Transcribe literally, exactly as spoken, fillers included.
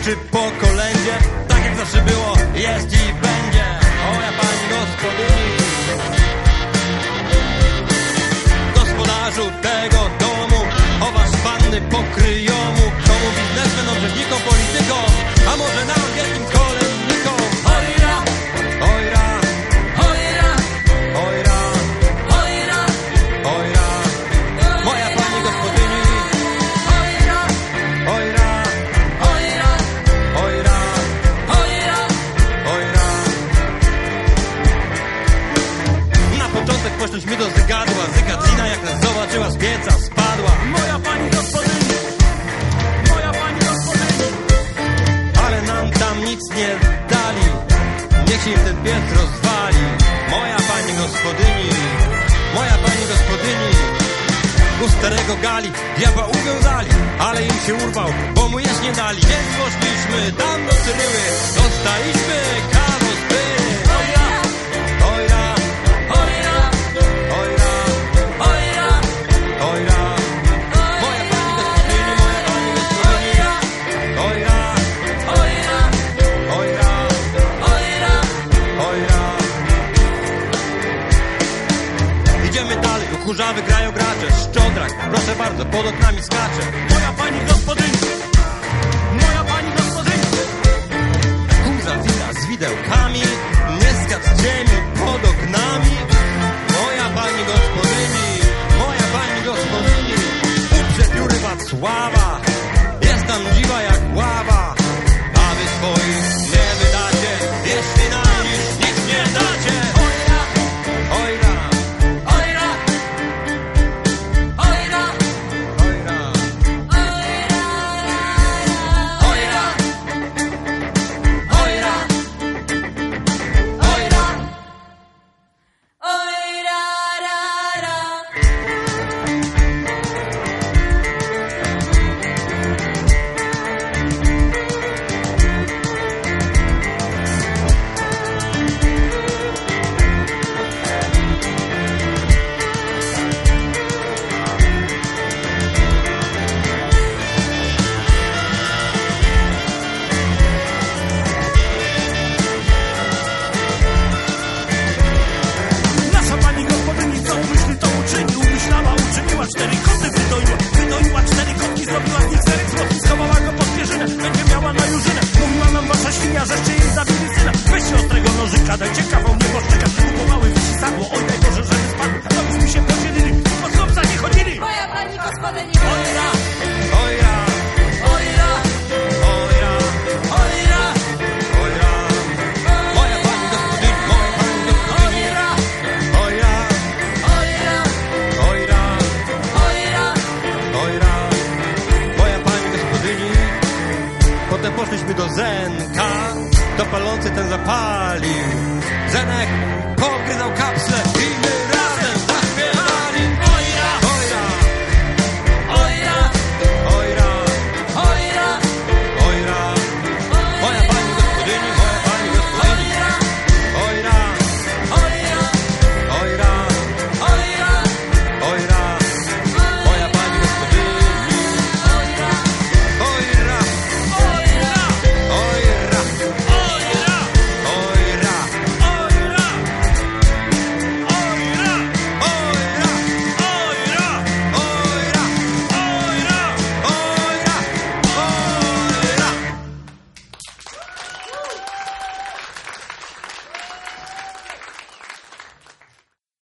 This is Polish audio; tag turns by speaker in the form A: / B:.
A: czy po kolędzie, tak jak zawsze było, jest i będzie. Moja pani gospodyni, gospodarzu tego domu, o was panny pokryjomu, komu biznesmenom, rzeźnikom, politykom, a może nam wielkim kolędnikom. Ojra, ojra, ojra, ojra, ojra, ojra, moja pani gospodyni. Ojra, ojra, ojra, ojra, ojra, ojra. Na początek poszliśmy do Zygadła, Zygadlina jak nas zobaczyła z pieca spadła. Moja pani gospodyni, moja pani gospodyni. Ale nam tam nic nie dali, niech się im ten piec rozwali. Moja pani gospodyni, moja pani gospodyni. U starego Gali diabła uwiązali, ale im się urwał, bo mu jeść nie dali. Więc poszliśmy tam do Cyryły, dostaliśmy kawał z pyry. Ojra, ojra, ojra, ojra, ojra, ojra, moja pani gospodyni, moja pani gospodyni. Ojra, ojra, ojra, ojra, ojra. Idziemy dalej, u kurzawy grają gracze, szczodrak, proszę bardzo, pod oknami skacze. Moja pani gospodyni, moja pani gospodyni. Kuza wina z widełkami, nie skacz ziemi pod oknami. Moja pani gospodyni, moja pani gospodyni. U przepióry Wacława, jest tam dziwa jak ława. A wy swoich nie wydacie, jeśli nam nic, nic nie dacie. Ojra, ojra, ojra, ojra, ojra, ojra, ojra, ojra,
B: Nasza pani gospodyni co umyśli, to uczyni. Umyślała, uczyniła, cztery koty wydoiła. Wydoiła cztery kotki, zrobiła z nich serek złotki. Schowała go pod pierzynę, będzie miała na jurzynę. Mówiła nam wasza świnia, żeście jej zabili syna. Weźcie ostrego nożyka, dajcie kawał nieboszczyka. Kupowały wysisadło, oj daj Boże, żeby spadł. To byśmy się podzielili, pod chłopca nie chodzili.
C: Moja pani gospodyni.
A: ojra, ojra, ojra, ojra, ojra, ojra. Moja pani gospodyni, moja pani gospodyni. Ojra, ojra, ojra, ojra, ojra, moja pani gospodyni. Potem poszliśmy do Zenka, to palący ten zapalił. Zenek pogryzał kapsle i my